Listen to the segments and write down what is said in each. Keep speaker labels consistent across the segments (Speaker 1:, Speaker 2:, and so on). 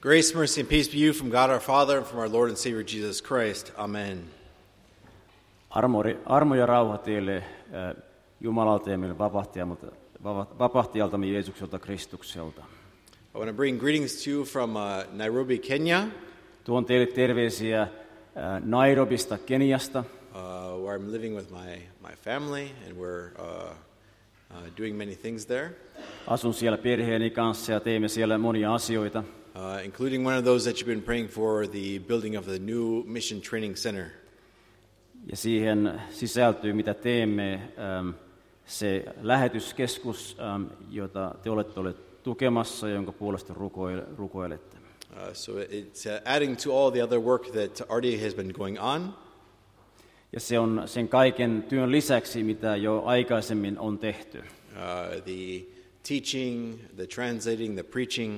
Speaker 1: Grace, mercy, and peace be you from God our Father and from our Lord and Savior Jesus Christ. Amen.
Speaker 2: Armo ja rauha teille Jumalalta ja meille vapahtajaltamme Jeesukselta Kristukselta.
Speaker 1: I want to bring greetings to you from Nairobi, Kenya,
Speaker 2: Tuon teille terveisiä Nairobista, Keniasta,
Speaker 1: where I'm living with my family, and we're doing many things there,
Speaker 2: Asun siellä perheeni kanssa ja teemme siellä monia asioita.
Speaker 1: including one of those that you've been praying for, the building of the new Mission Training Center.
Speaker 2: Ja siihen sisältyy, mitä teemme, se lähetyskeskus, jota te olette olleet tukemassa ja jonka puolesta rukoilette.
Speaker 1: So it's adding to all the other work that already has been going on.
Speaker 2: Ja se on sen kaiken työn lisäksi, mitä jo aikaisemmin on tehty.
Speaker 1: The teaching, the translating, the preaching,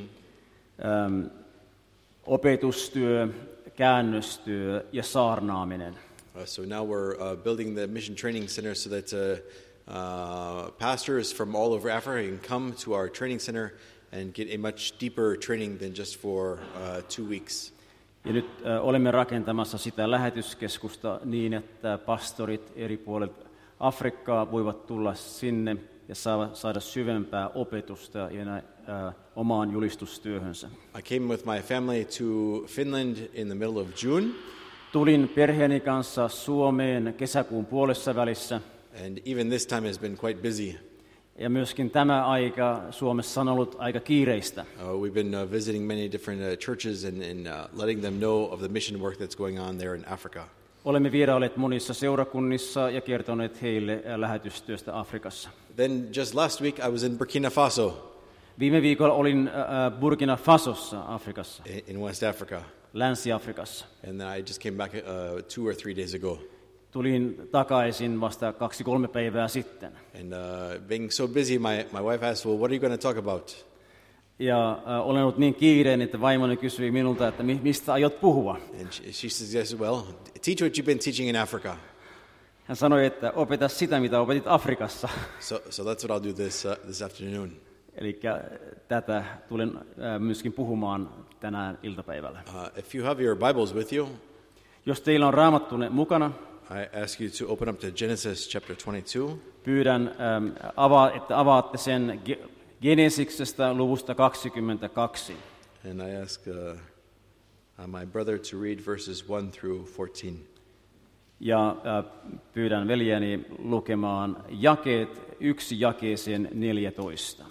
Speaker 2: Opetustyö, käännöstyö ja saarnaaminen.
Speaker 1: So now we're building the Mission Training Center so that pastors from all over Africa can come to our training center and get a much deeper training than just for 2 weeks.
Speaker 2: Ja nyt olemme rakentamassa sitä lähetyskeskusta niin, että pastorit eri puolilta Afrikkaa voivat tulla sinne ja saada syvempää opetusta ja omaan julistustyöhönsä.
Speaker 1: I came with my family to Finland in the middle of June.
Speaker 2: Tulin perheeni kanssa Suomeen kesäkuun puolessa välissä.
Speaker 1: And even this time has been quite busy.
Speaker 2: Ja myöskin tämä aika Suomessa on ollut aika kiireistä.
Speaker 1: We've been visiting many different churches and letting them know of the mission work that's going on there in Africa.
Speaker 2: Olemme vierailleet monissa seurakunnissa ja kertoneet heille lähetystyöstä Afrikassa.
Speaker 1: Then just last week I was in Burkina Faso.
Speaker 2: Viime viikolla olin Burkina Fasossa, Afrikassa,
Speaker 1: In West Africa.
Speaker 2: Länsi-Afrikassa.
Speaker 1: And then I just came back 2 or 3 days ago.
Speaker 2: Tulin takaisin vasta 2-3 päivää sitten.
Speaker 1: And being so busy, my wife asked, well, what are you going to talk about?
Speaker 2: Ja olen ollut niin kiireinen, että vaimoni kysyi minulta, että mistä aiot puhua.
Speaker 1: And she suggested, well, teach what you've been teaching in Africa.
Speaker 2: Hän sanoi, että opeta sitä, mitä opetit Afrikassa.
Speaker 1: So that's what I'll do this afternoon.
Speaker 2: Eli tätä tulen myöskin puhumaan tänään iltapäivällä.
Speaker 1: If you have your Bibles with you,
Speaker 2: Jos teillä on raamattunne mukana,
Speaker 1: I ask you to open up to Genesis chapter 22.
Speaker 2: pyydän, että avaatte sen Genesiksestä luvusta 22.
Speaker 1: And I ask my brother to read verses 1 through 14.
Speaker 2: Ja pyydän veljeni lukemaan jakeet 1 jakeeseen 14.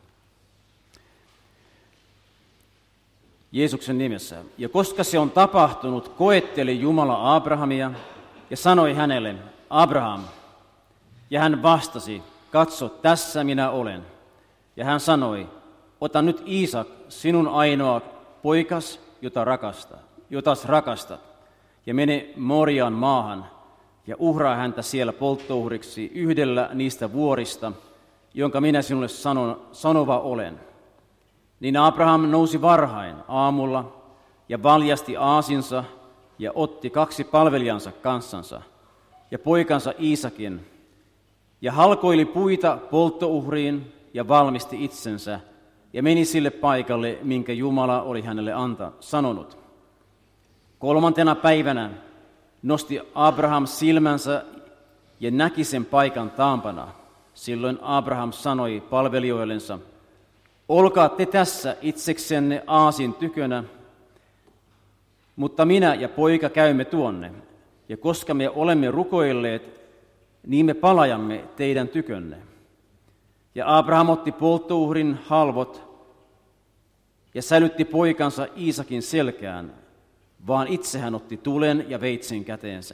Speaker 2: Jeesuksen nimessä. Ja koska se on tapahtunut, koetteli Jumala Abrahamia ja sanoi hänelle, Abraham. Ja hän vastasi, katso, tässä minä olen. Ja hän sanoi, ota nyt Iisak, sinun ainoa poikas, jotas rakastat, ja mene Morian maahan ja uhraa häntä siellä polttouhriksi yhdellä niistä vuorista, jonka minä sinulle sanova olen. Niin Abraham nousi varhain aamulla ja valjasti aasinsa ja otti 2 palvelijansa kanssansa ja poikansa Iisakin ja halkoili puita polttouhriin ja valmisti itsensä ja meni sille paikalle, minkä Jumala oli hänelle sanonut. 3. päivänä nosti Abraham silmänsä ja näki sen paikan taampana. Silloin Abraham sanoi palvelijoillensa, olkaa te tässä itseksenne aasin tykönä, mutta minä ja poika käymme tuonne, ja koska me olemme rukoilleet, niin me palajamme teidän tykönne. Ja Abraham otti polttouhrin halvot ja sälytti poikansa Iisakin selkään, vaan itse hän otti tulen ja veitsen käteensä.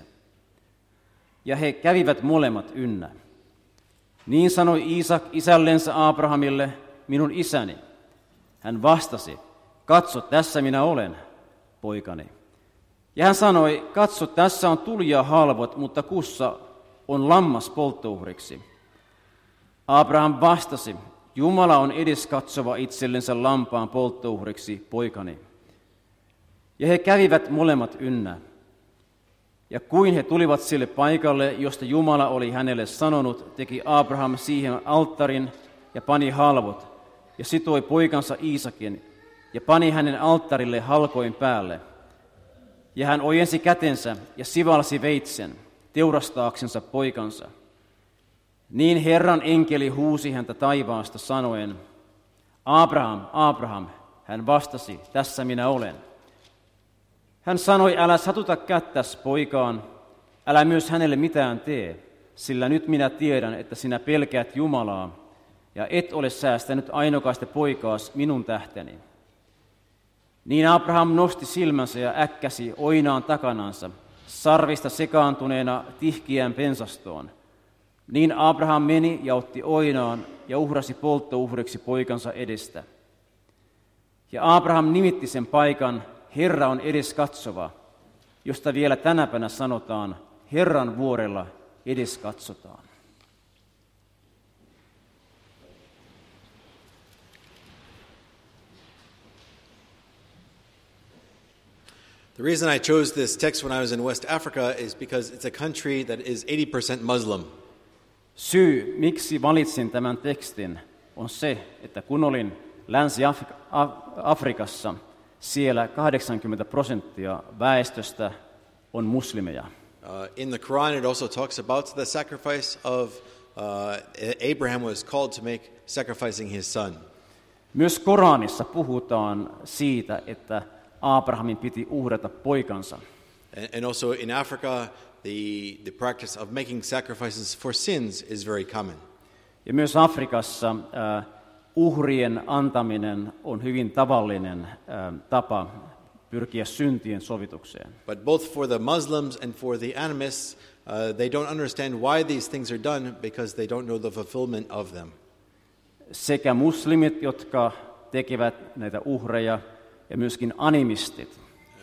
Speaker 2: Ja he kävivät molemmat ynnä. Niin sanoi Iisak isällensä Abrahamille, minun isäni. Hän vastasi, katso, tässä minä olen, poikani. Ja hän sanoi, katso, tässä on tuli ja halvot, mutta kussa on lammas polttouhriksi. Abraham vastasi, Jumala on edes katsova itsellensä lampaan polttouhriksi, poikani. Ja he kävivät molemmat ynnä. Ja kuin he tulivat sille paikalle, josta Jumala oli hänelle sanonut, teki Abraham siihen alttarin ja pani halvot ja sitoi poikansa Iisakin ja pani hänen alttarille halkoin päälle. Ja hän ojensi kätensä ja sivalsi veitsen, teurastaaksensa poikansa. Niin Herran enkeli huusi häntä taivaasta sanoen, Abraham, Abraham, hän vastasi, tässä minä olen. Hän sanoi, älä satuta kättäs poikaan, älä myös hänelle mitään tee, sillä nyt minä tiedän, että sinä pelkäät Jumalaa, ja et ole säästänyt ainokaista poikaas minun tähteni. Niin Abraham nosti silmänsä ja äkkäsi oinaan takanansa, sarvista sekaantuneena tihkiään pensastoon. Niin Abraham meni ja otti oinaan ja uhrasi polttouhriksi poikansa edestä. Ja Abraham nimitti sen paikan, Herra on edes katsova, josta vielä tänäpänä sanotaan, Herran vuorella edes katsotaan.
Speaker 1: The reason I chose this text when I was in West Africa is because it's a country that is 80% Muslim.
Speaker 2: Syy, miksi valitsin tämän tekstin, on se, että kun olin Länsi-Afrikassa, siellä 80% väestöstä on muslimeja.
Speaker 1: In the Quran it also talks about the sacrifice of Abraham was called to make sacrificing his son.
Speaker 2: Myös Koranissa puhutaan siitä, että Abrahamin piti uhrata poikansa.
Speaker 1: And also in Africa, the practice of making sacrifices for sins is very common.
Speaker 2: Ja myös Afrikassa uhrien antaminen on hyvin tavallinen tapa pyrkiä syntien sovitukseen.
Speaker 1: But both for the Muslims and for the animists, they don't understand why these things are done because they don't know the fulfillment of them.
Speaker 2: Sekä muslimit, jotka tekevät näitä uhreja, ja myöskin animistit.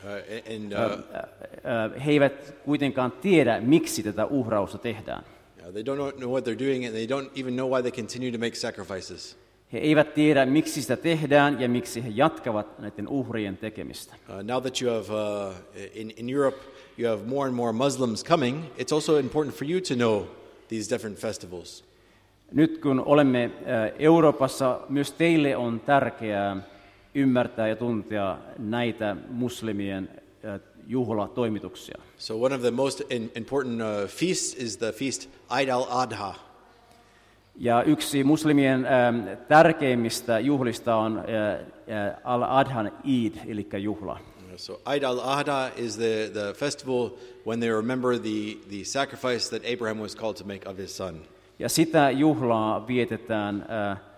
Speaker 2: He eivät kuitenkaan tiedä, miksi tätä uhrausta tehdään.
Speaker 1: They don't know what they're doing, and they don't even know why they continue to make sacrifices.
Speaker 2: He eivät tiedä, miksi sitä tehdään ja miksi he jatkavat näiden uhrien tekemistä.
Speaker 1: Now that you have, in Europe, you have more and more Muslims coming, it's also important for you to know these different festivals.
Speaker 2: Nyt kun olemme Euroopassa, myös teille on tärkeää ymmärtää ja tuntea näitä muslimien juhlatoimituksia.
Speaker 1: So one of the most important feasts is the feast Eid al-Adha.
Speaker 2: Ja yksi muslimien tärkeimmistä juhlista on al-Adhan Eid, eli juhla.
Speaker 1: So Eid al-Adha is the festival when they remember the sacrifice that Abraham was called to make of his son. Ja
Speaker 2: sitä juhlaa vietetään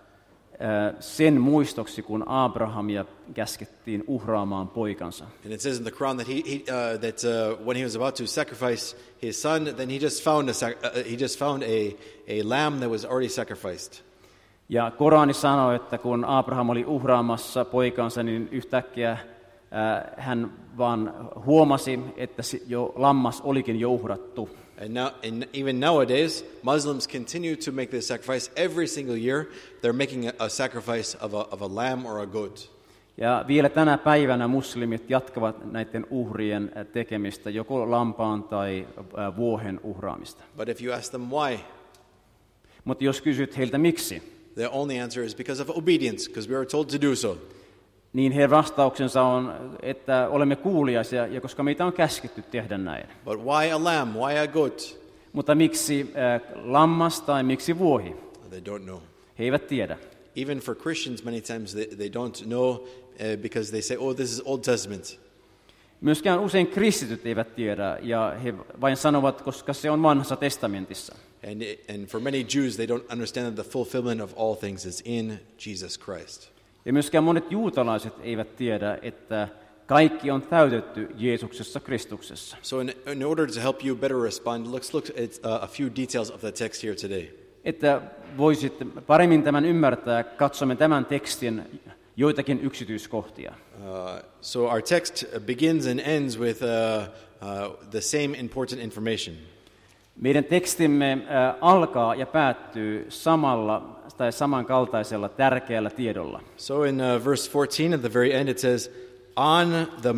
Speaker 2: sen muistoksi, kun Abrahamia käskettiin uhraamaan poikansa.
Speaker 1: And it says in the Quran that when he was about to sacrifice his son, then he just found a lamb that was already sacrificed.
Speaker 2: Ja Korani sanoo, että kun Abraham oli uhraamassa poikansa, niin yhtäkkiä hän vaan huomasi, että lammas olikin jo uhrattu.
Speaker 1: And even nowadays, Muslims continue to make this sacrifice every single year. They're making a sacrifice of a lamb or a goat.
Speaker 2: Ja vielä tänä päivänä muslimit jatkavat näiden uhrien tekemistä, joko lampaan tai vuohen uhraamista.
Speaker 1: But if you ask them why,
Speaker 2: mutta jos kysyt heiltä miksi,
Speaker 1: the only answer is because of obedience, because we are told to do so.
Speaker 2: Niin heidän vastauksensa on, että olemme kuuliaisia, ja koska meitä on käsketty tehdä näin.
Speaker 1: But why a lamb? Why a goat?
Speaker 2: Mutta miksi lammas tai miksi vuohi?
Speaker 1: They don't know.
Speaker 2: He eivät tiedä.
Speaker 1: Even for Christians, many times they don't know because they say, "Oh, this is Old Testament."
Speaker 2: Myöskään usein kristityt eivät tiedä, ja he vain sanovat, koska se on vanhassa testamentissa.
Speaker 1: And for many Jews, they don't understand that the fulfillment of all things is in Jesus Christ.
Speaker 2: Ja myöskään monet juutalaiset eivät tiedä, että kaikki on täytetty Jeesuksessa Kristuksessa.
Speaker 1: So in order to help you better respond, let's look at a few details of the text here today.
Speaker 2: Että voisit paremmin tämän ymmärtää, katsomme tämän tekstin joitakin yksityiskohtia.
Speaker 1: So our text begins and ends with the same important information.
Speaker 2: Meidän tekstimme alkaa ja päättyy samalla tai samankaltaisella tärkeällä tiedolla.
Speaker 1: So in verse 14 at the very end it says, on the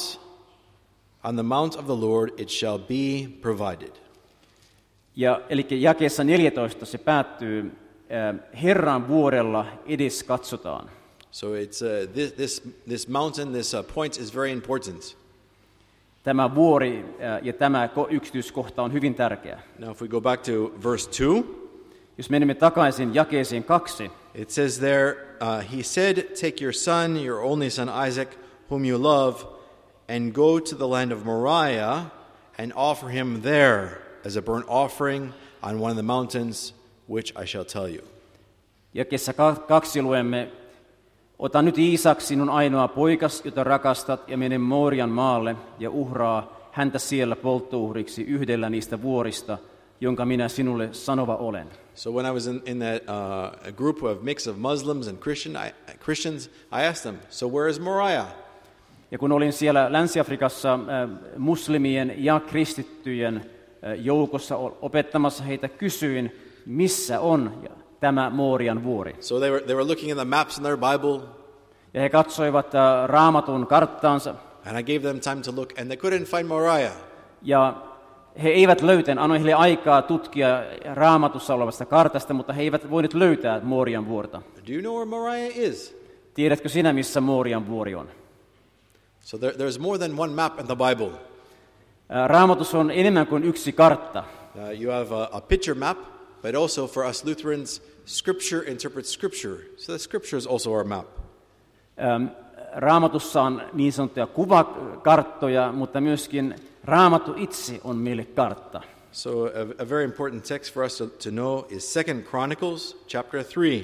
Speaker 1: mount of the Lord it shall be provided.
Speaker 2: Ja eli jakeessa 14 se päättyy, Herran vuorella edes katsotaan.
Speaker 1: So it's this mountain, this point is very important.
Speaker 2: Tämä vuori ja tämä yksityiskohta on hyvin tärkeä.
Speaker 1: Now if we go back to verse 2,
Speaker 2: Jos menemme takaisin jakeeseen 2,
Speaker 1: it says there, he said, take your son, your only son Isaac, whom you love, and go to the land of Moriah and offer him there as a burnt offering on one of the mountains, which I shall tell you.
Speaker 2: jakeessa 2 luemme, ota nyt Iisak sinun ainoa poikas, jota rakastat, ja mene Morian maalle ja uhraa häntä siellä polttouhriksi yhdellä niistä vuorista, jonka minä sinulle sanova olen.
Speaker 1: So when I was in that group of mix of Muslims and Christians, I asked them, so where is Moriah?
Speaker 2: Ja kun olin siellä Länsi-Afrikassa muslimien ja kristittyjen joukossa opettamassa heitä, kysyin, missä on tämä Morian vuori.
Speaker 1: So they were looking at the maps in their Bible,
Speaker 2: Ja he katsoivat Raamatun karttaansa,
Speaker 1: and I gave them time to look, and they couldn't find Moriah.
Speaker 2: ja he eivät löytäneet, annoin heille aikaa tutkia Raamatussa olevasta kartasta, mutta he eivät voineet löytää Morian vuorta.
Speaker 1: Do you know where Moriah is?
Speaker 2: Tiedätkö sinä, missä Morian vuori on?
Speaker 1: So there's more than one map in the Bible.
Speaker 2: Raamatussa on enemmän kuin yksi kartta.
Speaker 1: You have a picture map, but also for us Lutherans, Scripture interprets Scripture. So the Scripture is also our map.
Speaker 2: Raamatussa on niin sanottuja kuvakarttoja, mutta myöskin Raamattu itse on meille kartta.
Speaker 1: So a very important text for us to know is 2 Chronicles chapter 3.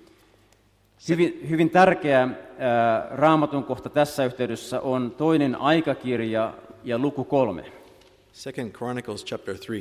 Speaker 2: Hyvin tärkeä Raamatun kohta tässä yhteydessä on 2. aikakirja ja luku 3.
Speaker 1: 2 Chronicles chapter 3.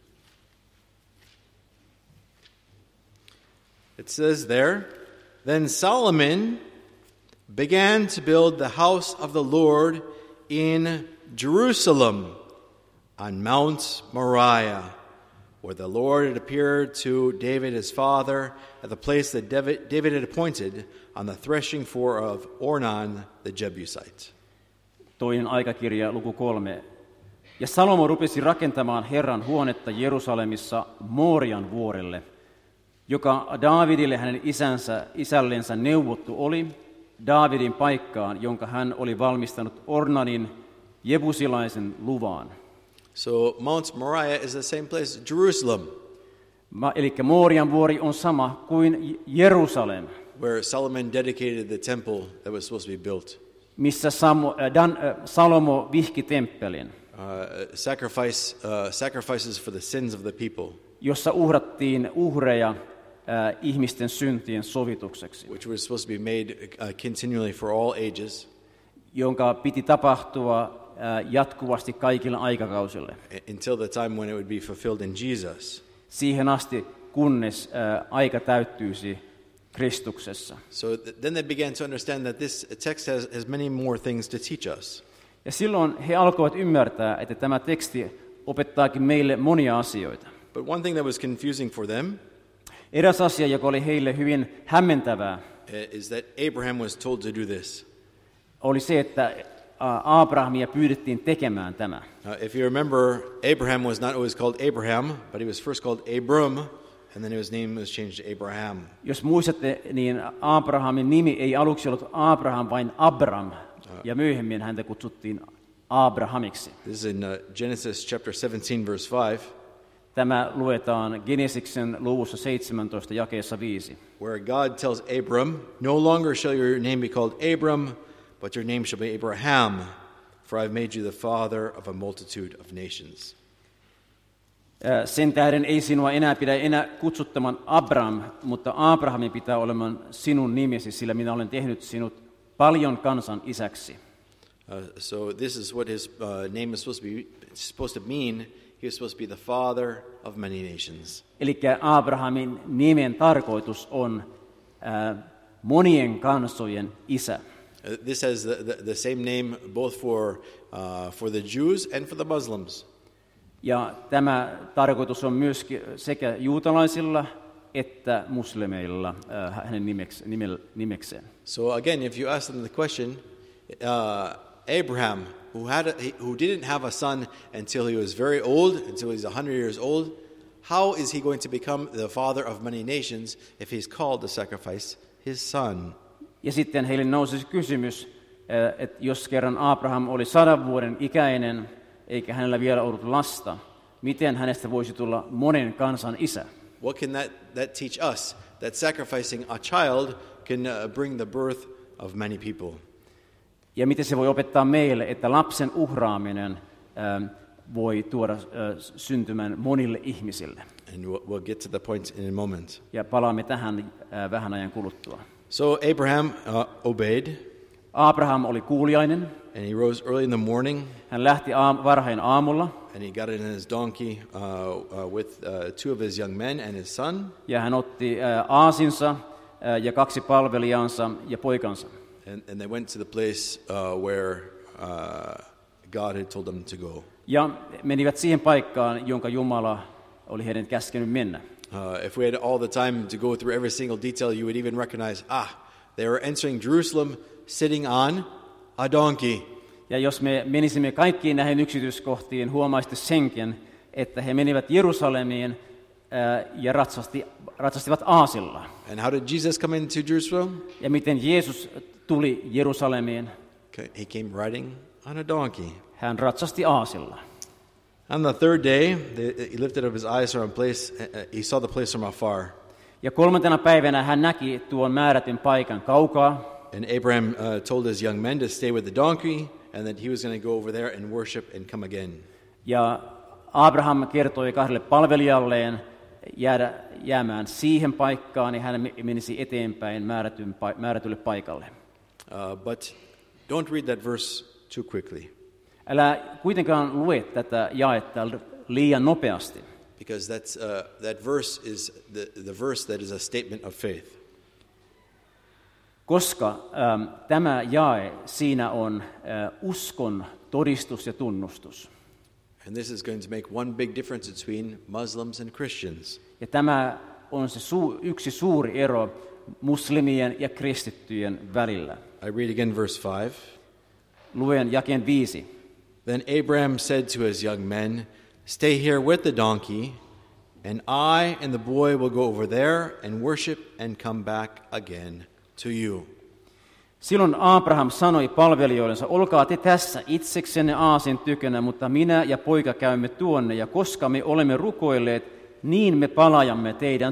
Speaker 1: It says there, then Solomon began to build the house of the Lord in Jerusalem on Mount Moriah, where the Lord had appeared to David his father at the place that David had appointed on the threshing floor of Ornan the Jebusite.
Speaker 2: 2. aikakirja, luku 3. Ja Salomo rupesi rakentamaan Herran huonetta Jerusalemissa Morian vuorelle, joka Daavidille hänen isällensä neuvottu oli, Daavidin paikkaan, jonka hän oli valmistanut Ornanin jebusilaisen luvaan.
Speaker 1: So Mount Moriah is the same place, Jerusalem,
Speaker 2: Eli Morian vuori on sama kuin Jerusalem,
Speaker 1: where Solomon dedicated the temple that was supposed to be built.
Speaker 2: missä Salomo vihki temppelin,
Speaker 1: Sacrifices for the sins of the people,
Speaker 2: jossa uhrattiin uhreja ihmisten syntien sovitukseksi,
Speaker 1: which was supposed to be made continually for all ages,
Speaker 2: jonka piti tapahtua jatkuvasti kaikilla aikakausille,
Speaker 1: until the time when it would be fulfilled in Jesus.
Speaker 2: siihen asti, kunnes aika täyttyisi Kristuksessa.
Speaker 1: So then they began to understand that this text has many more things to teach us.
Speaker 2: Ja silloin he alkoivat ymmärtää, että tämä teksti opettaakin meille monia asioita.
Speaker 1: But one thing that was confusing for them
Speaker 2: Eräs asia, joka oli heille hyvin hämmentävää,
Speaker 1: is that Abraham was told to do this.
Speaker 2: oli se, että Abrahamia pyydettiin tekemään tämä.
Speaker 1: If you remember, Abraham was not always called Abraham, but he was first called Abram, and then his name was changed to Abraham.
Speaker 2: Jos muistatte, niin Abrahamin nimi ei aluksi ollut Abraham, vain Abram, ja myöhemmin häntä kutsuttiin Abrahamiksi.
Speaker 1: This is in Genesis chapter 17, verse 5.
Speaker 2: Tämä luetaan Genesiksen luvussa 17, jakeessa 5.
Speaker 1: Where God tells Abram, no longer shall your name be called Abram, but your name shall be Abraham, for I have made you the father of a multitude of nations.
Speaker 2: Sen tähden ei sinua pidä enää kutsuttamaan Abram, mutta Abrahamin pitää olemaan sinun nimesi, sillä minä olen tehnyt sinut paljon kansan isäksi.
Speaker 1: So this is what his name is supposed to mean. He was supposed to be the father of many nations.
Speaker 2: Eli Abrahamin nimen tarkoitus on monien kansojen isä.
Speaker 1: This has the same name both for the Jews and for the Muslims.
Speaker 2: Ja tämä tarkoitus on myöskin sekä juutalaisilla että muslimeilla hänen nimekseen.
Speaker 1: So again, if you ask them the question, Abraham, who didn't have a son until he was very old, until he's 100 years old, how is he going to become the father of many nations if he's called to sacrifice his son?
Speaker 2: Ja sitten heille nousi kysymys, että jos kerran Abraham oli 100 vuoden ikäinen, eikä hänellä vielä ollut lasta, miten hänestä voisi tulla monen kansan isä?
Speaker 1: What can that teach us? That sacrificing a child can bring the birth of many people.
Speaker 2: Ja miten se voi opettaa meille, että lapsen uhraaminen voi tuoda syntymän monille ihmisille.
Speaker 1: And we'll get to the point in a moment.
Speaker 2: Ja palaamme tähän vähän ajan kuluttua.
Speaker 1: So Abraham obeyed.
Speaker 2: Abraham oli kuuliainen.
Speaker 1: And he rose early in the morning.
Speaker 2: Hän lähti varhain aamulla.
Speaker 1: And he got in his donkey with 2 of his young men and his son.
Speaker 2: Ja hän otti aasinsa ja 2 palvelijaansa ja poikansa.
Speaker 1: And they went to the place where God had told them to go.
Speaker 2: Ja menivät siihen paikkaan, jonka Jumala oli heidän käskenyt mennä.
Speaker 1: If we had all the time to go through every single detail, you would even recognize, they were entering Jerusalem sitting on a donkey.
Speaker 2: Ja jos me menisimme kaikkiin näihin yksityiskohtiin, huomaisitte senkin, että he menivät Jerusalemiin ja ratsastivat aasilla.
Speaker 1: And how did Jesus come into Jerusalem?
Speaker 2: Ja miten Jeesus tuli Jerusalemiin?
Speaker 1: He came riding on a donkey.
Speaker 2: Hän ratsasti aasilla.
Speaker 1: On the 3rd day, he lifted up his eyes from a place. He saw the place from afar.
Speaker 2: Ja 3. päivänä hän näki tuon määrätyn paikan kaukaa.
Speaker 1: And Abraham told his young men to stay with the donkey, and that he was going to go over there and worship and come again.
Speaker 2: Ja Abraham kertoi 2 palvelijalleen jäämään siihen paikkaan, ja hän menisi eteenpäin määrätylle paikalle.
Speaker 1: But don't read that verse too quickly.
Speaker 2: Älä kuitenkaan lue tätä jaetta liian nopeasti.
Speaker 1: Because that verse is the verse that is a statement of faith.
Speaker 2: Koska tämä jae, siinä on uskon todistus ja tunnustus.
Speaker 1: And this is going to make one big difference between Muslims and Christians.
Speaker 2: Ja tämä on se yksi suuri ero muslimien ja kristittyjen välillä.
Speaker 1: I read again verse 5.
Speaker 2: Luen jakeen 5.
Speaker 1: Then Abraham said to his young men, "Stay here with the donkey, and I and the boy will go over there and worship and come back again to you."
Speaker 2: Silloin Abraham sanoi palvelijoillensa, olkaa te tässä itseksenne aasin tykönä, mutta minä ja poika käymme tuonne, ja koska me olemme rukoilleet, niin me palaajamme teidän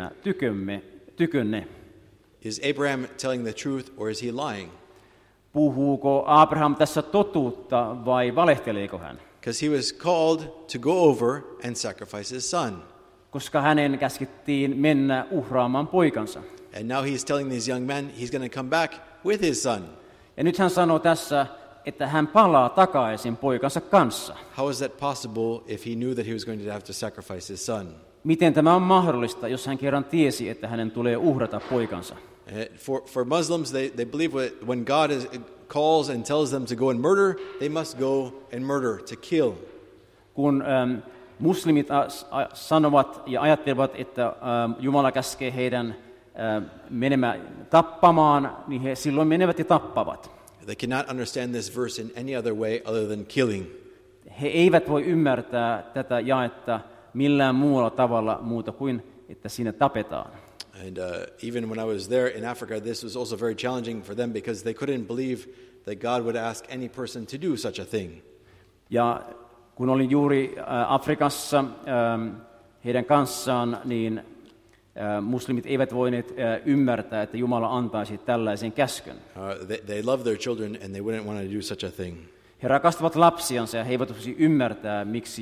Speaker 2: tykönne.
Speaker 1: Is Abraham telling the truth or is he lying?
Speaker 2: Puhuuko Abraham tässä totuutta vai valehteleeko hän?
Speaker 1: Because he was called to go over and sacrifice his son.
Speaker 2: Koska hänen käskettiin mennä uhraamaan poikansa.
Speaker 1: And now he's telling these young men he's going to come back with his son.
Speaker 2: Ja nyt hän sanoo tässä, että hän palaa takaisin poikansa kanssa.
Speaker 1: How is that possible if he knew that he was going to have to sacrifice his son?
Speaker 2: Miten tämä on mahdollista, jos hän kerran tiesi, että hänen tulee uhrata poikansa?
Speaker 1: For Muslims, they believe when God calls and tells them to go and murder, they must go and murder, to kill.
Speaker 2: Kun muslimit sanovat ja ajattelevat, että Jumala käskee heidän menemään tappamaan, niin he silloin menevät ja tappavat.
Speaker 1: They cannot understand this verse in any other way other than killing.
Speaker 2: He eivät voi ymmärtää tätä jaetta millään muulla tavalla muuta kuin, että siinä tapetaan.
Speaker 1: And even when I was there in Africa, this was also very challenging for them because they couldn't believe that God would ask any person to do such a thing.
Speaker 2: Ja kun olin juuri Afrikassa heidän kanssaan, niin muslimit eivät voineet ymmärtää, että Jumala antaisi tällaisen käskyn.
Speaker 1: They love their children and they wouldn't want to do such a thing.
Speaker 2: He rakastavat lapsiansa ja he eivät voisi ymmärtää, miksi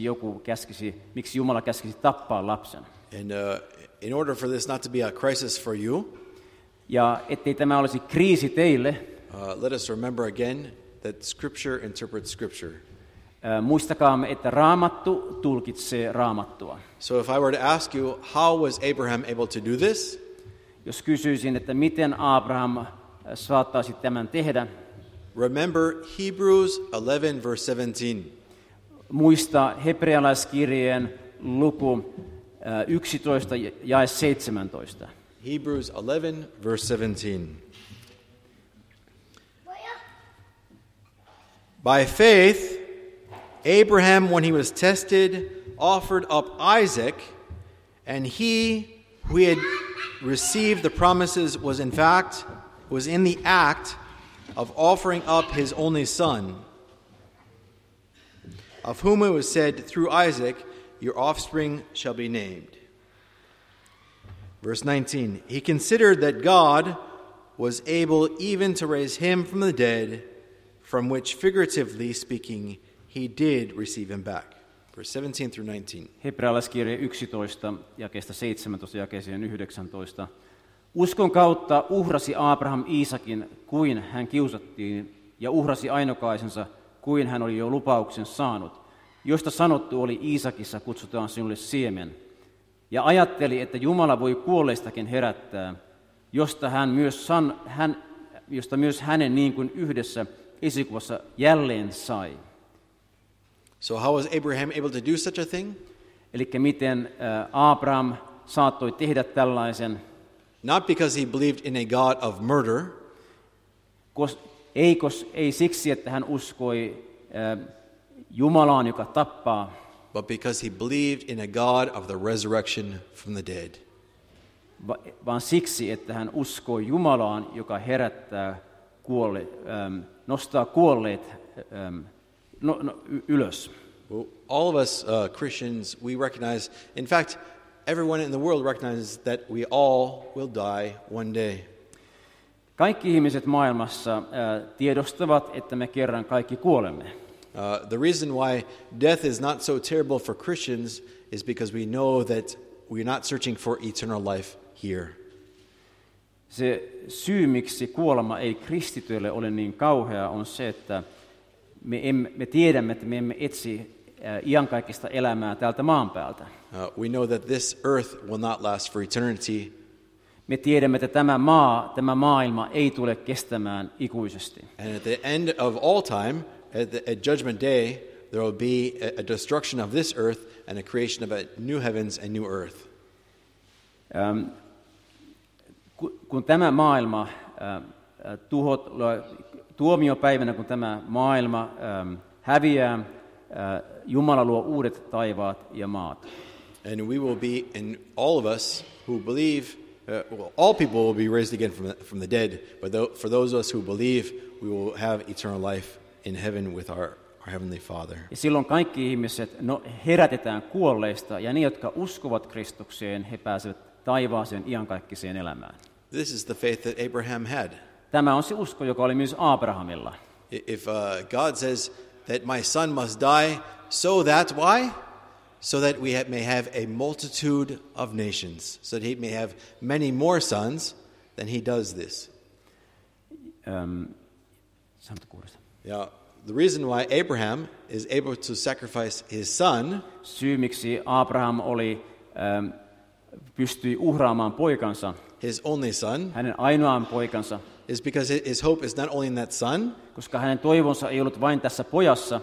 Speaker 2: Jumala käskisi tappaa lapsen.
Speaker 1: And in order for this not to be a crisis for you,
Speaker 2: ja ettei tämä olisi kriisi teille,
Speaker 1: let us remember again that Scripture interprets Scripture.
Speaker 2: Muistakaamme, että Raamattu tulkitsee Raamattua.
Speaker 1: So if I were to ask you, how was Abraham able to do this?
Speaker 2: Jos kysyisin, että miten Abraham saattaisi tämän tehdä,
Speaker 1: remember Hebrews 11 verse 17.
Speaker 2: Muista hebrealaiskirjeen luku 11 jae 17.
Speaker 1: Hebrews 11 verse 17. By faith, Abraham, when he was tested, offered up Isaac, and he who had received the promises was in fact was in the act of offering up his only son, of whom it was said, through Isaac, your offspring shall be named. Verse 19, he considered that God was able even to raise him from the dead, from which, figuratively speaking, he did receive him back. Verse 17 through 19.
Speaker 2: Hebrealaiskirje 11, jakeesta 17 jakeeseen 19. Uskon kautta uhrasi Abraham Iisakin, kuin hän kiusattiin, ja uhrasi ainokaisensa, kuin hän oli jo lupauksen saanut, josta sanottu oli Iisakissa kutsutaan sinulle siemen. Ja ajatteli, että Jumala voi kuolleistakin herättää, josta myös hänen niin kuin yhdessä esikuvassa jälleen sai.
Speaker 1: So how was Abraham able to do such a thing?
Speaker 2: Eli miten Abraham saattoi tehdä tällaisen?
Speaker 1: Not because he believed in a God of murder,
Speaker 2: ei siksi, että hän uskoi Jumalaan, joka tappaa,
Speaker 1: but because he believed in a God of the resurrection from the dead.
Speaker 2: Vaan siksi, että hän uskoi Jumalaan, joka herättää nostaa kuolleet ylös.
Speaker 1: Well, all of us Christians, we recognize, in fact, everyone in the world recognizes that we all will die one day.
Speaker 2: Kaikki ihmiset maailmassa tiedostavat, että me kerran kaikki kuolemme.
Speaker 1: The reason why death is not so terrible for Christians is because we know that we're not searching for eternal life here.
Speaker 2: Se syy, miksi kuolema ei kristityille ole niin kauhea, on se, että me tiedämme, että me emme etsi iankaikkista elämää täältä maan päältä.
Speaker 1: We know that this earth will not last for eternity.
Speaker 2: Me tiedämme, että tämä maailma ei tule kestämään ikuisesti.
Speaker 1: And at the end of all time, at Judgment Day, there will be a destruction of this earth and a creation of a new heavens and new earth.
Speaker 2: Kun tämä maailma tuomiopäivänä, kun tämä maailma häviää, Jumala luo uudet taivaat ja maat.
Speaker 1: And we will be, and all of us who believe, all people will be raised again from the dead, but for those of us who believe, we will have eternal life in heaven with our Heavenly Father.
Speaker 2: Ja silloin kaikki ihmiset herätetään kuolleista, ja ne, jotka uskovat Kristukseen, he pääsevät taivaaseen iankaikkiseen elämään.
Speaker 1: This is the faith that Abraham had.
Speaker 2: Tämä on se usko, joka oli myös Abrahamilla.
Speaker 1: If God says that my son must die, so that why? So that we may have a multitude of nations, so that he may have many more sons than he does this. Yeah, the reason why Abraham is able to sacrifice his son,
Speaker 2: syy miksi Abraham pystyi uhraamaan poikansa,
Speaker 1: his only son,
Speaker 2: hänen ainoan poikansa,
Speaker 1: is because his hope is not only in that son,
Speaker 2: koska hänen toivonsa ei ollut vain tässä pojassa,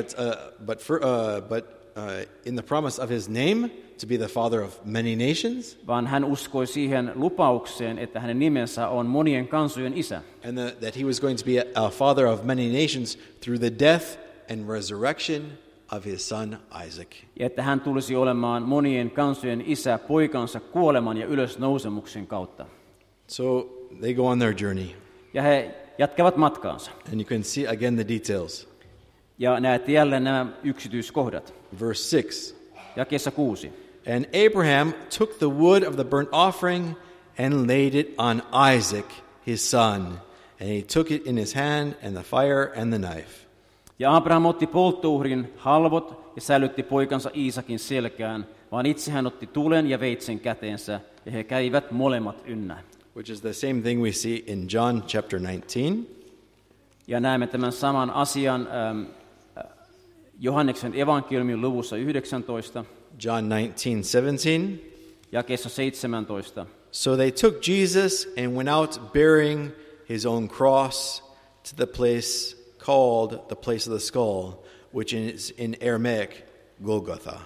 Speaker 1: but in the promise of his name to be the father of many nations,
Speaker 2: vaan hän uskoi siihen lupaukseen, että hänen nimensä on monien kansojen isä.
Speaker 1: And that he was going to be a father of many nations through the death and resurrection of his son Isaac.
Speaker 2: Ja että hän tulisi olemaan monien kansojen isä poikansa kuoleman ja ylösnousemuksen kautta.
Speaker 1: So they go on their journey.
Speaker 2: Ja he jatkavat matkaansa.
Speaker 1: And you can see again the details.
Speaker 2: Ja näette jälleen nämä yksityiskohdat.
Speaker 1: Verse 6.
Speaker 2: Jakeessa 6.
Speaker 1: And Abraham took the wood of the burnt offering and laid it on Isaac, his son. And he took it in his hand and the fire and the knife.
Speaker 2: Ja Abraham otti polttouhrin halvot ja sälytti poikansa Iisakin selkään, vaan itse hän otti tulen ja veitsen käteensä, ja he kävivät molemmat ynnä.
Speaker 1: Which is the same thing we see in John chapter 19.
Speaker 2: Ja näemme tämän saman asian Johanneksen evankeliumin luvussa 19.
Speaker 1: John 19:17.
Speaker 2: Jakeessa 17.
Speaker 1: So they took Jesus and went out bearing his own cross to the place called the place of the skull, which is in Aramaic Golgotha.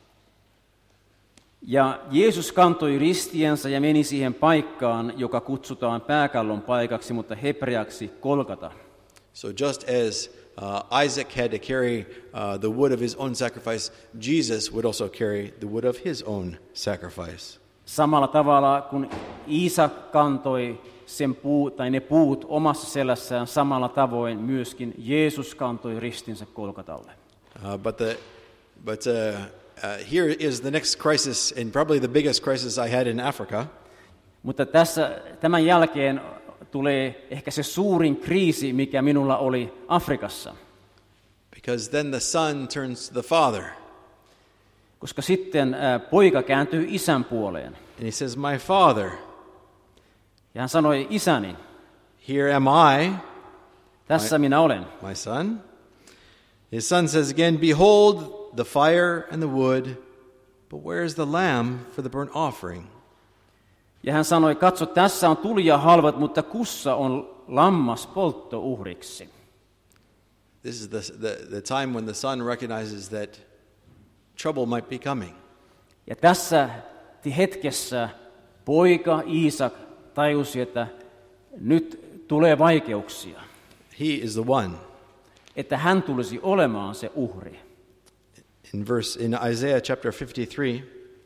Speaker 2: Ja Jeesus kantoi ristiensä ja meni siihen paikkaan, joka kutsutaan pääkallon paikaksi, mutta hebreaksi Golgata.
Speaker 1: So just as Isaac had to carry the wood of his own sacrifice, Jesus would also carry the wood of his own sacrifice.
Speaker 2: Samalla tavalla kun Iisak kantoi ne puut omassa selässään, samalla tavoin myöskin Jeesus kantoi ristinsä Golgatalle.
Speaker 1: But here is the next crisis, and probably the biggest crisis I had in Africa.
Speaker 2: Mutta tämän jälkeen tulee ehkä se suurin kriisi, mikä minulla oli Afrikassa.
Speaker 1: Because then the son turns to the father.
Speaker 2: Koska sitten poika kääntyy isän puoleen.
Speaker 1: And he says, "My father."
Speaker 2: Ja hän sanoi, isäni,
Speaker 1: "Here am I."
Speaker 2: Tässä minä olen.
Speaker 1: My son. His son says again, "Behold the fire and the wood, but where is the lamb for the burnt offering?"
Speaker 2: Ja hän sanoi, katso, tässä on tuli ja halvat, mutta kussa on lammas polttouhriksi.
Speaker 1: This is the time when the son recognizes that trouble might be coming.
Speaker 2: Ja tässä hetkessä poika Iisak tajusi, että nyt tulee vaikeuksia.
Speaker 1: He is the one.
Speaker 2: Että hän tulisi olemaan se uhri.
Speaker 1: In Isaiah chapter 53,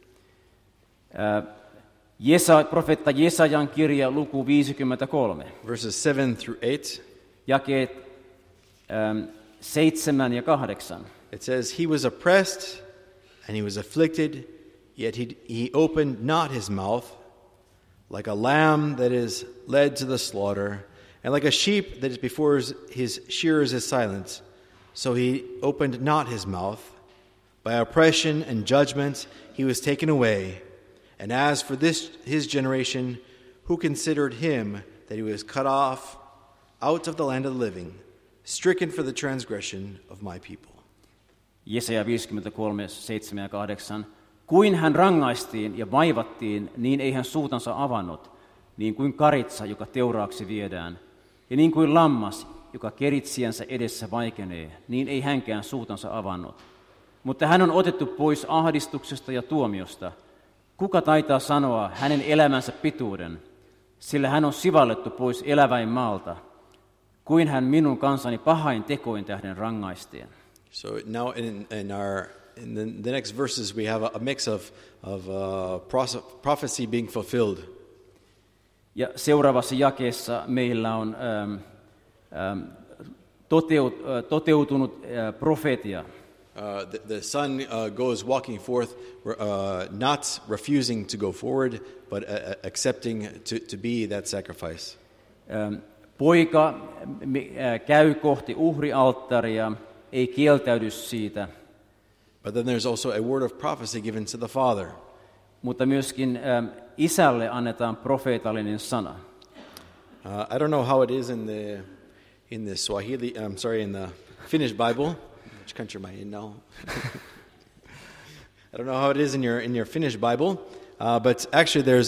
Speaker 2: profeetta Jesajan kirja luku 53.
Speaker 1: verses 7 through 8.
Speaker 2: Jakeet 7 ja 8.
Speaker 1: It says, "He was oppressed and he was afflicted, yet he opened not his mouth, like a lamb that is led to the slaughter, and like a sheep that is before his shearers is silent. So he opened not his mouth. By oppression and judgment he was taken away. And as for his generation, who considered him that he was cut off out of the land of the living, stricken for the transgression of my people."
Speaker 2: Jesaja 53, 7 ja 8. Kuin hän rangaistiin ja vaivattiin, niin ei hän suutansa avannut, niin kuin karitsa, joka teuraaksi viedään, ja niin kuin lammas, joka keritsiänsä edessä vaikenee, niin ei hänkään suutansa avannut. Mutta hän on otettu pois ahdistuksesta ja tuomiosta. Kuka taitaa sanoa hänen elämänsä pituuden, sillä hän on sivallettu pois eläväin maalta, kuin hän minun kansani pahain tekoin tähden rangaistiin.
Speaker 1: So now in the next verses we have a mix of prophecy being fulfilled.
Speaker 2: Ja seuraavassa jakeessa meillä on toteutunut profeetia.
Speaker 1: The son goes walking forth, not refusing to go forward, but accepting to be that sacrifice.
Speaker 2: Poika käy kohti uhrialttaria, ei kieltäydy siitä.
Speaker 1: But then there's also a word of prophecy given to the father.
Speaker 2: Mutta myöskin isälle annetaan profeetallinen sana.
Speaker 1: I don't know how it is in the Swahili. In the Finnish Bible. Which country am I in now? I don't know how it is in your Finnish Bible, but actually there's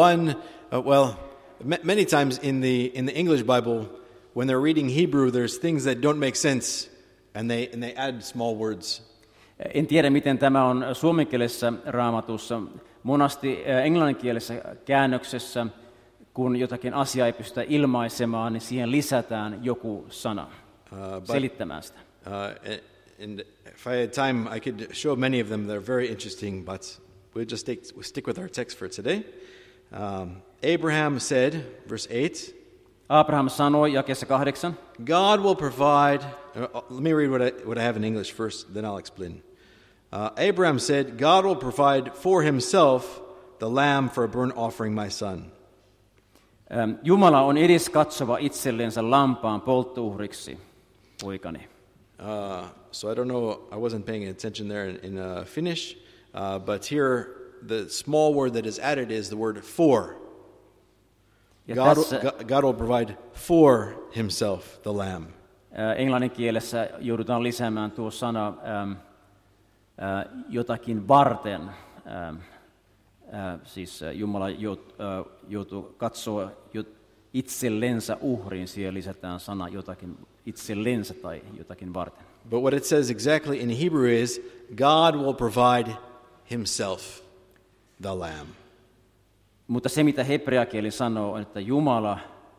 Speaker 1: many times in the English Bible when they're reading Hebrew, there's things that don't make sense, and they add small words.
Speaker 2: En tiedä, miten tämä on suomenkielisessä Raamatussa. Monasti englanninkielisessä käännöksessä, kun jotakin asiaa ei pystytä ilmaisemaan, niin siihen lisätään joku sana selittämään sitä.
Speaker 1: And if I had time, I could show many of them. They're very interesting, but we'll just stick with our text for today. Abraham said, verse 8.
Speaker 2: Abraham sanoi, jakeessa 8.
Speaker 1: God will provide. Let me read what I have in English first, then I'll explain. Abraham said, God will provide for himself the lamb for a burnt offering, my son.
Speaker 2: Jumala on edes katsova itsellensä lampaan polttouhriksi, poikani.
Speaker 1: So I don't know, I wasn't paying attention there in Finnish, but here the small word that is added is the word for. God will provide for himself the lamb.
Speaker 2: Englannin kielessä joudutaan lisäämään tuo sana jotakin varten. Siis Jumala joutuu katsoa itsellensä uhriin, siellä lisätään sana jotakin itsellensä tai jotakin varten.
Speaker 1: But what it says exactly in Hebrew is, God will provide himself the lamb.
Speaker 2: Mutta se, mitä hebreakieli sanoo, on, että Jumala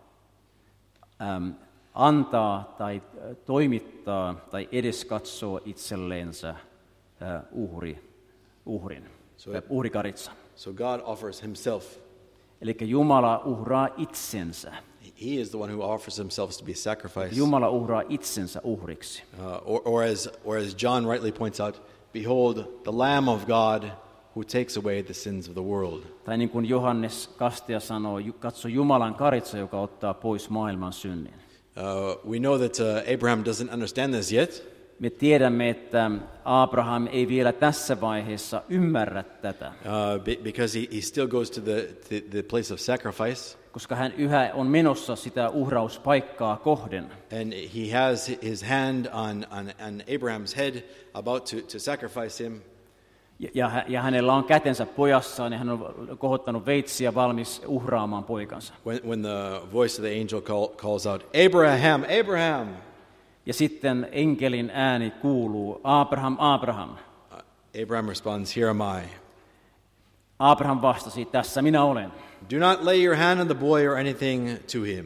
Speaker 2: antaa tai toimittaa tai edes katsoo itsellensä uhrikaritsan.
Speaker 1: So God offers himself.
Speaker 2: Eli Jumala uhraa itsensä.
Speaker 1: He is the one who offers himself to be sacrificed.
Speaker 2: Jumala uhraa itsensä uhriksi.
Speaker 1: Or as John rightly points out, behold, the Lamb of God who takes away the sins of the world.
Speaker 2: Tai niin kuin Johannes Kastaja sanoo, katso Jumalan karitsa, joka ottaa pois maailman synnin.
Speaker 1: We know that Abraham doesn't understand this yet.
Speaker 2: Me tiedämme, että Abraham ei vielä tässä vaiheessa ymmärrä tätä.
Speaker 1: Because he still goes to the place of sacrifice.
Speaker 2: Koska hän yhä on menossa sitä uhrauspaikkaa kohden.
Speaker 1: And he has his hand on Abraham's head about to sacrifice him.
Speaker 2: Ja hänellä on kätensä pojassaan ja hän on kohottanut veitsiä valmis uhraamaan poikansa.
Speaker 1: When the voice of the angel calls out, Abraham, Abraham.
Speaker 2: Ja sitten enkelin ääni kuuluu, Abraham, Abraham.
Speaker 1: Abraham responds, here am I.
Speaker 2: Abraham vastasi, tässä minä olen.
Speaker 1: Do not lay your hand on the boy or anything to him.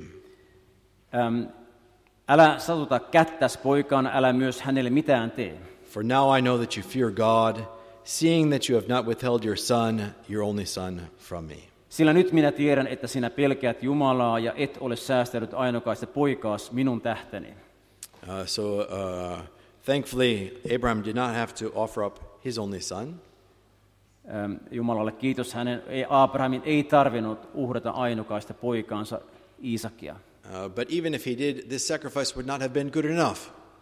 Speaker 2: Älä satuta kättäs poikaan, älä myös hänelle mitään tee.
Speaker 1: For now I know that you fear God, seeing that you have not withheld your son, your only son, from me.
Speaker 2: Sillä nyt minä tiedän, että sinä pelkäät Jumalaa ja et ole säästänyt ainokaista poikaas minun tähteni.
Speaker 1: Thankfully, Abraham did not have to offer up his only son.
Speaker 2: Jumalalle kiitos, Abrahamin ei tarvinnut uhrata ainokaista poikaansa Iisakia.
Speaker 1: But even if he did, this sacrifice would not have been good enough.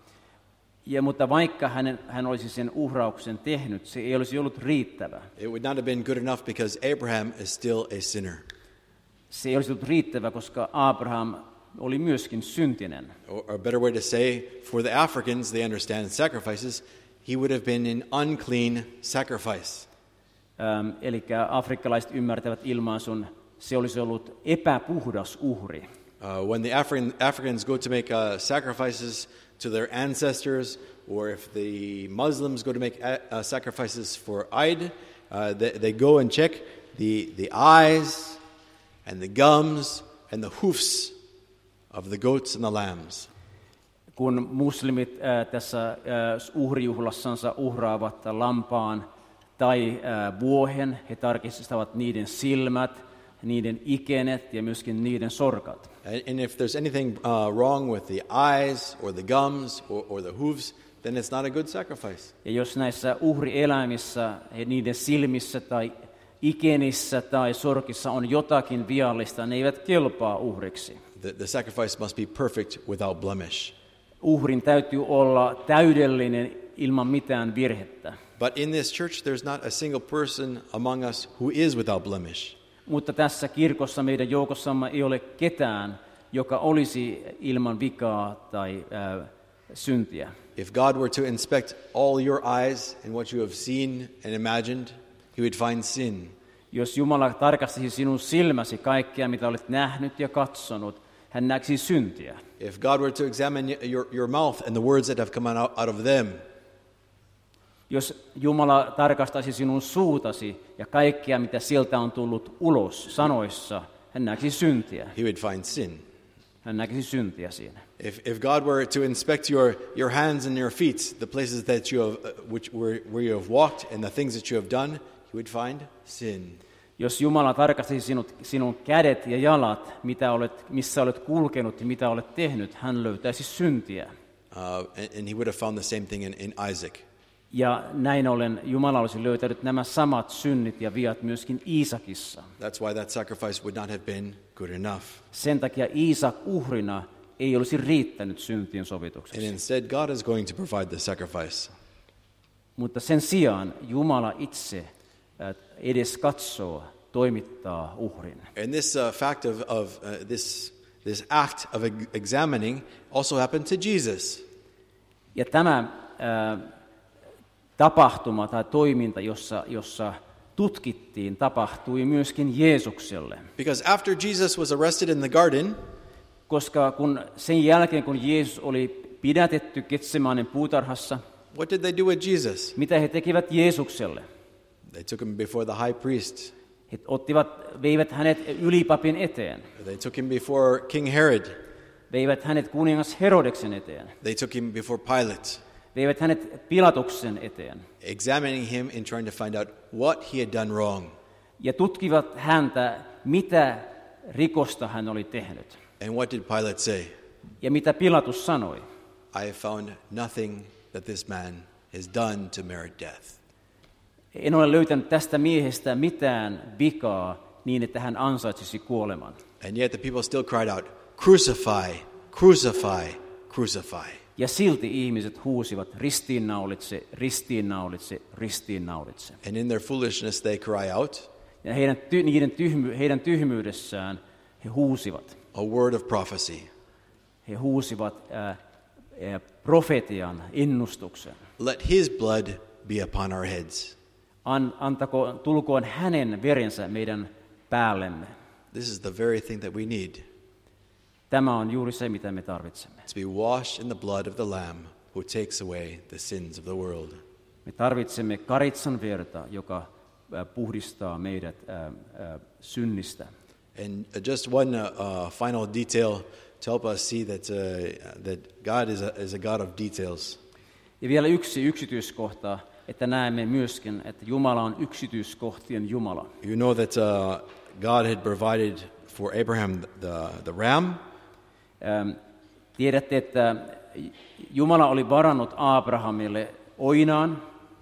Speaker 2: Mutta vaikka hän olisi sen uhrauksen tehnyt, se ei olisi ollut riittävä.
Speaker 1: It would not have been good enough because Abraham is still a sinner.
Speaker 2: Se ei olisi ollut riittävä, koska Abraham oli myöskin syntinen.
Speaker 1: Or a better way to say, for the Africans, they understand sacrifices, he would have been an unclean sacrifice.
Speaker 2: Eli afrikkalaiset ymmärtävät ilmaisun, se olisi ollut epäpuhdas uhri.
Speaker 1: When the Africans go to make sacrifices to their ancestors, or if the Muslims go to make sacrifices for Eid, they go and check the eyes and the gums and the hoofs of the goats and the lambs.
Speaker 2: Kun muslimit tässä uhrijuhlassansa uhraavat lampaan tai vuohen, he tarkistavat niiden silmät, niiden ikenet ja myöskin niiden sorkat.
Speaker 1: And if there's anything wrong with the eyes or the gums or the hooves, then it's not a good sacrifice.
Speaker 2: Ja jos näissä uhrieläimissä, niiden silmissä tai ikenissä tai sorkissa on jotakin viallista, ne eivät kelpaa uhriksi.
Speaker 1: The sacrifice must be perfect without blemish.
Speaker 2: Uhrin täytyy olla täydellinen ilman mitään virhettä.
Speaker 1: But in this church there's not a single person among us who is without blemish.
Speaker 2: Mutta tässä kirkossa meidän joukossamme ei ole ketään, joka olisi ilman vikaa tai syntiä.
Speaker 1: If God were to inspect all your eyes and what you have seen and imagined, he would find sin.
Speaker 2: Jos Jumala tarkastaisi sinun silmäsi kaikkea, mitä olet nähnyt ja katsonut, hän näkisi syntiä.
Speaker 1: If God were to examine your mouth and the words that have come out of them,
Speaker 2: jos Jumala tarkastaisi sinun suutasi ja kaikkea, mitä sieltä on tullut ulos sanoissa, hän näkisi syntiä.
Speaker 1: he would find sin.
Speaker 2: Hän näkisi syntiä siinä.
Speaker 1: If God were to inspect your hands and your feet, the places that you have, where you have walked and the things that you have done, he would find sin.
Speaker 2: Jos Jumala tarkastaisi sinun kädet ja jalat, missä olet kulkenut ja mitä olet tehnyt, hän löytäisi syntiä.
Speaker 1: And he would have found the same thing in Isaac.
Speaker 2: Ja näin ollen Jumala olisi löytänyt nämä samat synnit ja viat myöskin Iisakissa.
Speaker 1: That's why that sacrifice would not have been good enough.
Speaker 2: Sen takia Iisak uhrina ei olisi riittänyt syntien
Speaker 1: And
Speaker 2: sovitukseksi.
Speaker 1: instead, God is going to provide the sacrifice.
Speaker 2: Mutta sen sijaan Jumala itse edes katsoo, toimittaa uhrin.
Speaker 1: And this fact of this act of examining also happened to Jesus.
Speaker 2: Ja tämä tapahtuma tai toiminta, jossa tutkittiin, tapahtui myöskin Jeesukselle.
Speaker 1: Because after Jesus was arrested in the garden,
Speaker 2: Koska sen jälkeen, kun Jeesus oli pidätetty Getsemanen puutarhassa,
Speaker 1: what did they do with Jesus?
Speaker 2: mitä he tekivät Jeesukselle?
Speaker 1: They took him before the high priest.
Speaker 2: He veivät hänet ylipapin eteen.
Speaker 1: They took him before King Herod.
Speaker 2: Veivät hänet kuningas Herodeksen eteen.
Speaker 1: They took him before Pilate,
Speaker 2: Veivät hänet Pilatuksen eteen.
Speaker 1: examining him and trying to find out what he had done wrong.
Speaker 2: ja tutkivat häntä, mitä rikosta hän oli tehnyt.
Speaker 1: And what did Pilate say?
Speaker 2: Ja mitä Pilatus sanoi?
Speaker 1: I have found nothing that this man has done to merit death.
Speaker 2: En ole löytänyt tästä miehestä mitään vikaa niin, että hän ansaitsisi kuoleman.
Speaker 1: And yet the people still cried out, "Crucify, crucify, crucify."
Speaker 2: Ja silti ihmiset huusivat, ristiinnaulitse, ristiinnaulitse, ristiinnaulitse.
Speaker 1: And in their foolishness they cry out
Speaker 2: Ja heidän tyhmyydessään he huusivat.
Speaker 1: a word of prophecy.
Speaker 2: He huusivat profetian ennustuksen.
Speaker 1: Let his blood be upon our heads.
Speaker 2: Tulkoon hänen verensä meidän päällemme.
Speaker 1: This is the very thing that we need,
Speaker 2: Tämä on juuri se, mitä me tarvitsemme.
Speaker 1: to be washed in the blood of the Lamb who takes away the sins of the world.
Speaker 2: Me tarvitsemme karitsan verta, joka puhdistaa meidät synnistä.
Speaker 1: And just one final detail to help us see that God is a God of details.
Speaker 2: Ja vielä yksi yksityiskohta, että näemme myöskin, että Jumala on yksityiskohtien Jumala.
Speaker 1: You know that God had provided for Abraham the ram.
Speaker 2: Tiedätte, että Jumala oli varannut Abrahamille oinaan,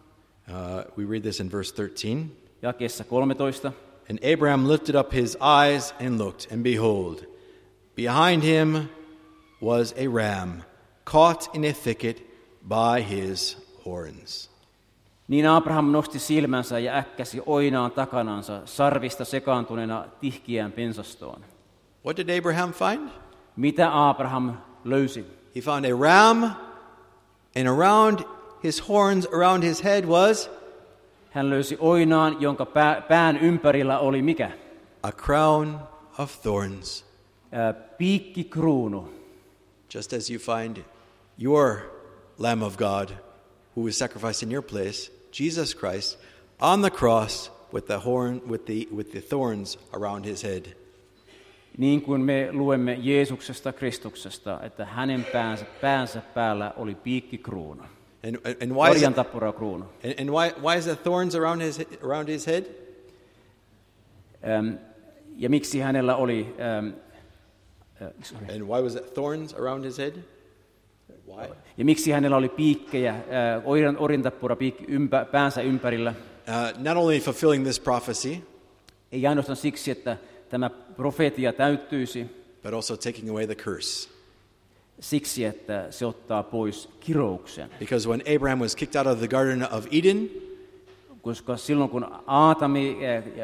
Speaker 1: We read this in verse 13.
Speaker 2: jakeessa 13.
Speaker 1: And Abraham lifted up his eyes and looked, and behold, behind him was a ram caught in a thicket by his horns.
Speaker 2: Niin Abraham nosti silmänsä ja äkkäsi oinaan takanansa sarvista sekaantuneena tihkiään pensastoon.
Speaker 1: What did Abraham find?
Speaker 2: Mitä Abraham löysi?
Speaker 1: He found a ram, and around his horns, around his head was
Speaker 2: Hän löysi oinaan, jonka pään ympärillä oli mikä?
Speaker 1: a crown of thorns.
Speaker 2: Piikkikruunu.
Speaker 1: Just as you find your Lamb of God, who was sacrificed in your place, Jesus Christ, on the cross with the thorns around his head.
Speaker 2: Niin kuin me luemme Jeesuksesta Kristuksesta, että hänen päänsä päällä oli piikkikruunu.
Speaker 1: And why is it,
Speaker 2: Orjantappurakruunu.
Speaker 1: and why is the thorns around his head?
Speaker 2: Ja miksi hänellä oli...
Speaker 1: And why was it thorns around his head? Why?
Speaker 2: Ja miksi hänellä oli piikkejä, orjantappura päänsä ympärillä?
Speaker 1: Not only fulfilling this prophecy,
Speaker 2: Ei ainoastaan siksi, että tämä profeetia täyttyisi,
Speaker 1: but also taking away the curse.
Speaker 2: siksi, että se ottaa pois kirouksen.
Speaker 1: Because when Abraham was kicked out of the Garden of Eden,
Speaker 2: Koska silloin, kun Aatami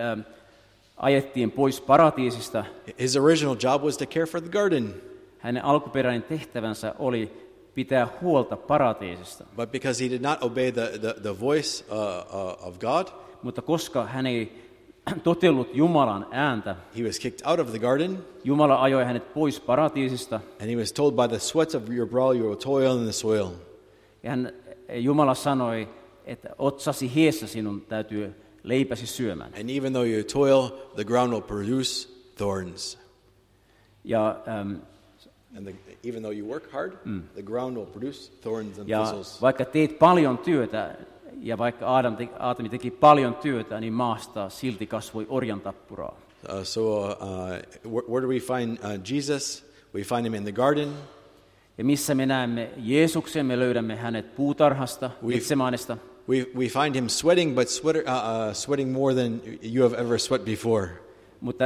Speaker 2: ajettiin pois paratiisista,
Speaker 1: his original job was to care for the garden.
Speaker 2: hänen alkuperäinen tehtävänsä oli pitää huolta paratiisista.
Speaker 1: But because he did not obey the voice of God,
Speaker 2: Mutta koska hän ei totellut Jumalan ääntä,
Speaker 1: he was kicked out of the garden,
Speaker 2: Jumala ajoi hänet pois paratiisista,
Speaker 1: and he was told, by the sweats of your brow you will toil in the soil.
Speaker 2: ja Jumala sanoi, että otsasi hiessä sinun täytyy leipäsi syömään.
Speaker 1: And even though you toil, the ground will produce thorns.
Speaker 2: Ja,
Speaker 1: Even though you work hard, the ground will produce thorns and
Speaker 2: ja
Speaker 1: thistles.
Speaker 2: vaikka teit paljon työtä, ja vaikka Aatami teki paljon työtä, niin maasta silti kasvoi orjantappuraa.
Speaker 1: Where do we find Jesus? We find him in the garden.
Speaker 2: Ja missä me näemme Jeesuksen, me löydämme hänet puutarhasta, Getsemanesta.
Speaker 1: We find him sweating, but sweating more than you have ever sweat before.
Speaker 2: Mutta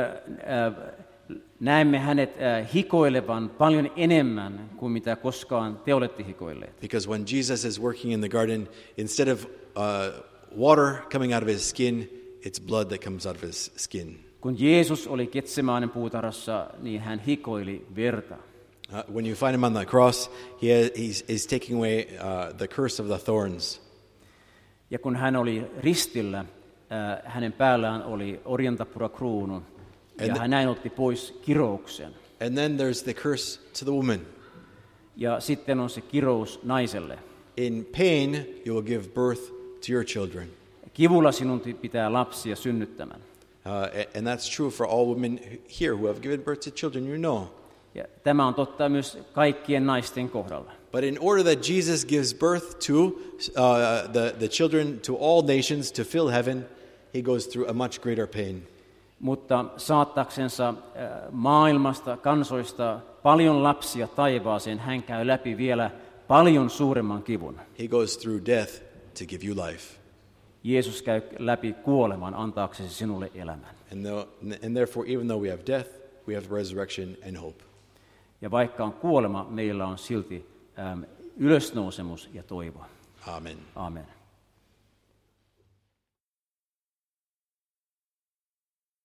Speaker 2: näemme hänet hikoilevan paljon enemmän kuin mitä koskaan te olette hikoilleet.
Speaker 1: Because when Jesus is working in the garden, instead of water coming out of his skin, it's blood that comes out of his skin.
Speaker 2: Kun Jeesus oli Getsemanen puutarhassa, niin hän hikoili verta.
Speaker 1: When you find him on the cross, he's taking away the curse of the thorns.
Speaker 2: Ja kun hän oli ristillä, hänen päällään oli orjantappurakruunu, ja hän näin otti pois kirouksen.
Speaker 1: And then there's the curse to the woman.
Speaker 2: Ja sitten on se kirous naiselle.
Speaker 1: In pain, you will give birth to your children.
Speaker 2: Kivulla sinun pitää lapsia synnyttämään.
Speaker 1: And that's true for all women here who have given birth to children, you know.
Speaker 2: Ja tämä on totta myös kaikkien naisten kohdalla.
Speaker 1: But in order that Jesus gives birth to the children to all nations to fill heaven, he goes through a much greater pain.
Speaker 2: Mutta saattaaksensa maailmasta, kansoista paljon lapsia taivaaseen, hän käy läpi vielä paljon suuremman kivun.
Speaker 1: He goes through death to give you life.
Speaker 2: Jeesus käy läpi kuoleman antaaksesi sinulle elämän.
Speaker 1: And therefore, even though we have death, we have resurrection and hope.
Speaker 2: Ja vaikka on kuolema, meillä on silti ylösnousemus ja toivo.
Speaker 1: Amen.
Speaker 2: Amen.